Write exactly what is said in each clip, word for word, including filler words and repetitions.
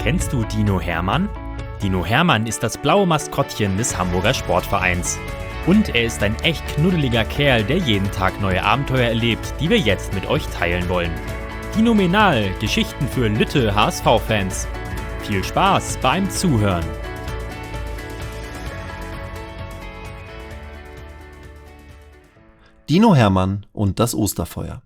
Kennst du Dino Hermann? Dino Hermann ist das blaue Maskottchen des Hamburger Sportvereins. Und er ist ein echt knuddeliger Kerl, der jeden Tag neue Abenteuer erlebt, die wir jetzt mit euch teilen wollen. Dinomenal, Geschichten für Lütte H S V-Fans. Viel Spaß beim Zuhören. Dino Hermann und das Osterfeuer.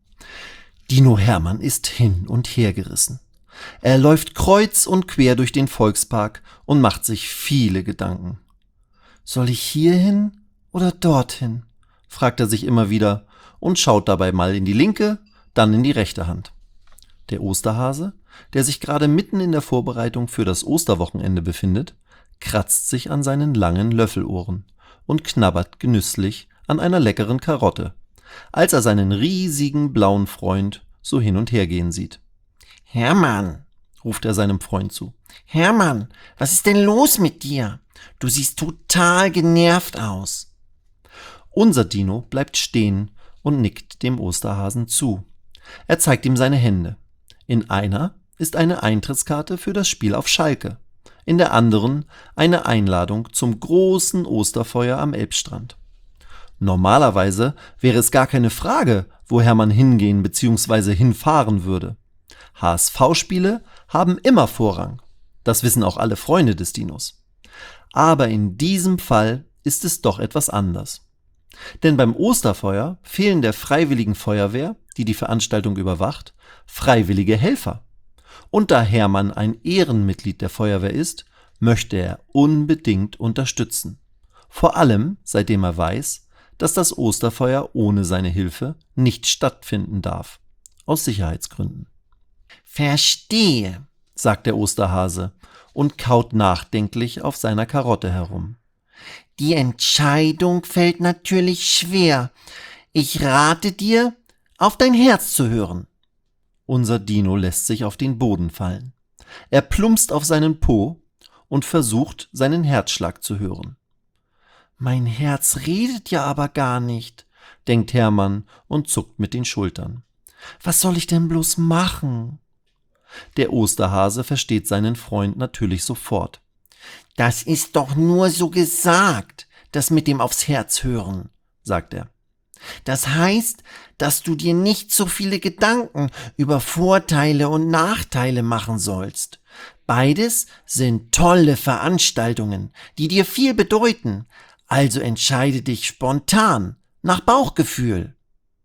Dino Hermann ist hin und her gerissen. Er läuft kreuz und quer durch den Volkspark und macht sich viele Gedanken. Soll ich hierhin oder dorthin? Fragt er sich immer wieder und schaut dabei mal in die linke, dann in die rechte Hand. Der Osterhase, der sich gerade mitten in der Vorbereitung für das Osterwochenende befindet, kratzt sich an seinen langen Löffelohren und knabbert genüsslich an einer leckeren Karotte, als er seinen riesigen blauen Freund so hin und her gehen sieht. »Hermann«, ruft er seinem Freund zu. »Hermann, was ist denn los mit dir? Du siehst total genervt aus.« Unser Dino bleibt stehen und nickt dem Osterhasen zu. Er zeigt ihm seine Hände. In einer ist eine Eintrittskarte für das Spiel auf Schalke, in der anderen eine Einladung zum großen Osterfeuer am Elbstrand. Normalerweise wäre es gar keine Frage, wo Hermann hingehen bzw. hinfahren würde. H S V-Spiele haben immer Vorrang. Das wissen auch alle Freunde des Dinos. Aber in diesem Fall ist es doch etwas anders. Denn beim Osterfeuer fehlen der Freiwilligen Feuerwehr, die die Veranstaltung überwacht, freiwillige Helfer. Und da Hermann ein Ehrenmitglied der Feuerwehr ist, möchte er unbedingt unterstützen. Vor allem, seitdem er weiß, dass das Osterfeuer ohne seine Hilfe nicht stattfinden darf. Aus Sicherheitsgründen. »Verstehe«, sagt der Osterhase und kaut nachdenklich auf seiner Karotte herum. »Die Entscheidung fällt natürlich schwer. Ich rate dir, auf dein Herz zu hören.« Unser Dino lässt sich auf den Boden fallen. Er plumpst auf seinen Po und versucht, seinen Herzschlag zu hören. »Mein Herz redet ja aber gar nicht«, denkt Hermann und zuckt mit den Schultern. »Was soll ich denn bloß machen?« Der Osterhase versteht seinen Freund natürlich sofort. »Das ist doch nur so gesagt, das mit dem aufs Herz hören«, sagt er. »Das heißt, dass du dir nicht so viele Gedanken über Vorteile und Nachteile machen sollst. Beides sind tolle Veranstaltungen, die dir viel bedeuten. Also entscheide dich spontan, nach Bauchgefühl.«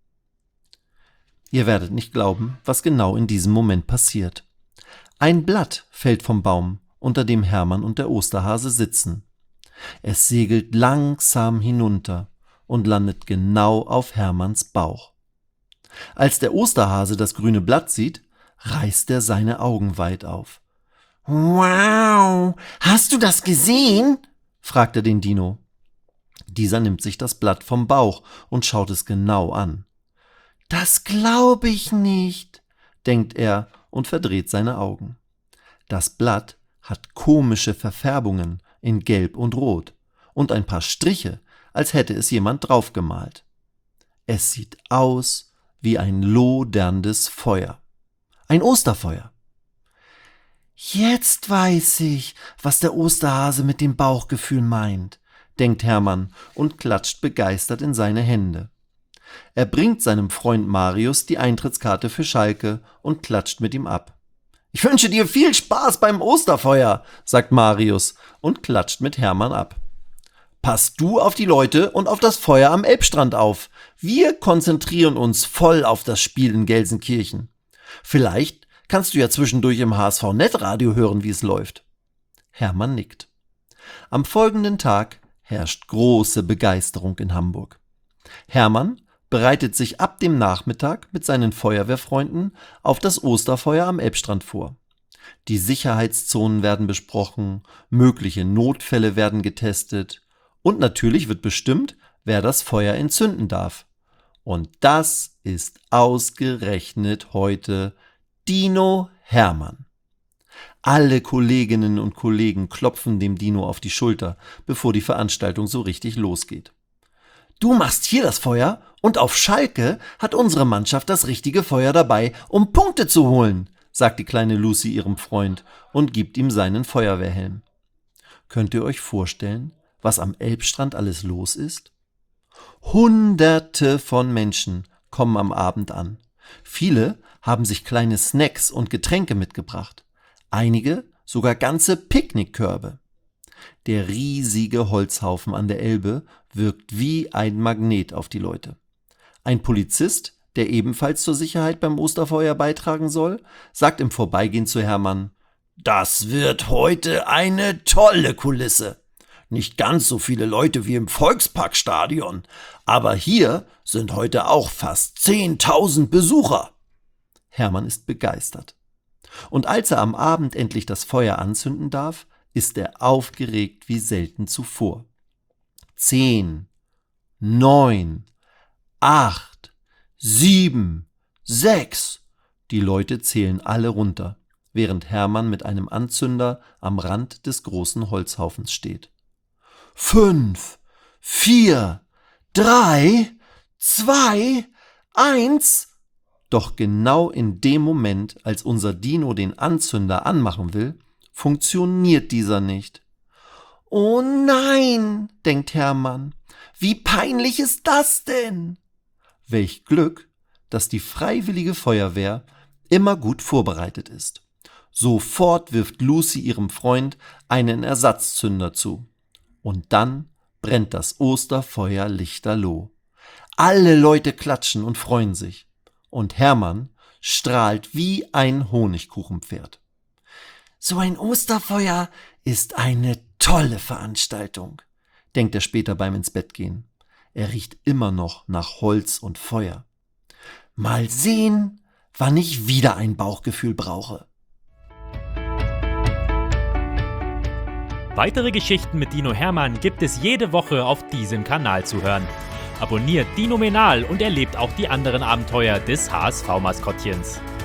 Ihr werdet nicht glauben, was genau in diesem Moment passiert. Ein Blatt fällt vom Baum, unter dem Hermann und der Osterhase sitzen. Es segelt langsam hinunter und landet genau auf Hermanns Bauch. Als der Osterhase das grüne Blatt sieht, reißt er seine Augen weit auf. »Wow, hast du das gesehen?« fragt er den Dino. Dieser nimmt sich das Blatt vom Bauch und schaut es genau an. »Das glaube ich nicht«, denkt er und verdreht seine Augen. Das Blatt hat komische Verfärbungen in Gelb und Rot und ein paar Striche, als hätte es jemand draufgemalt. Es sieht aus wie ein loderndes Feuer. Ein Osterfeuer. »Jetzt weiß ich, was der Osterhase mit dem Bauchgefühl meint«, denkt Hermann und klatscht begeistert in seine Hände. Er bringt seinem Freund Marius die Eintrittskarte für Schalke und klatscht mit ihm ab. »Ich wünsche dir viel Spaß beim Osterfeuer«, sagt Marius und klatscht mit Hermann ab. »Pass du auf die Leute und auf das Feuer am Elbstrand auf. Wir konzentrieren uns voll auf das Spiel in Gelsenkirchen. Vielleicht kannst du ja zwischendurch im H S V-Netradio hören, wie es läuft.« Hermann nickt. Am folgenden Tag herrscht große Begeisterung in Hamburg. Hermann bereitet sich ab dem Nachmittag mit seinen Feuerwehrfreunden auf das Osterfeuer am Elbstrand vor. Die Sicherheitszonen werden besprochen, mögliche Notfälle werden getestet und natürlich wird bestimmt, wer das Feuer entzünden darf. Und das ist ausgerechnet heute Dino Hermann. Alle Kolleginnen und Kollegen klopfen dem Dino auf die Schulter, bevor die Veranstaltung so richtig losgeht. »Du machst hier das Feuer und auf Schalke hat unsere Mannschaft das richtige Feuer dabei, um Punkte zu holen«, sagt die kleine Lucy ihrem Freund und gibt ihm seinen Feuerwehrhelm. Könnt ihr euch vorstellen, was am Elbstrand alles los ist? Hunderte von Menschen kommen am Abend an. Viele haben sich kleine Snacks und Getränke mitgebracht. Einige sogar ganze Picknickkörbe. Der riesige Holzhaufen an der Elbe wirkt wie ein Magnet auf die Leute. Ein Polizist, der ebenfalls zur Sicherheit beim Osterfeuer beitragen soll, sagt im Vorbeigehen zu Hermann: »Das wird heute eine tolle Kulisse. Nicht ganz so viele Leute wie im Volksparkstadion, aber hier sind heute auch fast zehntausend Besucher.« Hermann ist begeistert. Und als er am Abend endlich das Feuer anzünden darf, ist er aufgeregt wie selten zuvor. Zehn, neun, acht, sieben, sechs. Die Leute zählen alle runter, während Hermann mit einem Anzünder am Rand des großen Holzhaufens steht. Fünf, vier, drei, zwei, eins. Doch genau in dem Moment, als unser Dino den Anzünder anmachen will, funktioniert dieser nicht. »Oh nein«, denkt Hermann, »wie peinlich ist das denn?« Welch Glück, dass die Freiwillige Feuerwehr immer gut vorbereitet ist. Sofort wirft Lucy ihrem Freund einen Ersatzzünder zu. Und dann brennt das Osterfeuer lichterloh. Alle Leute klatschen und freuen sich. Und Hermann strahlt wie ein Honigkuchenpferd. »So ein Osterfeuer ist eine tolle Veranstaltung«, denkt er später beim Ins-Bett-Gehen. Er riecht immer noch nach Holz und Feuer. Mal sehen, wann ich wieder ein Bauchgefühl brauche. Weitere Geschichten mit Dino Hermann gibt es jede Woche auf diesem Kanal zu hören. Abonniert Dinomenal und erlebt auch die anderen Abenteuer des H S V-Maskottchens.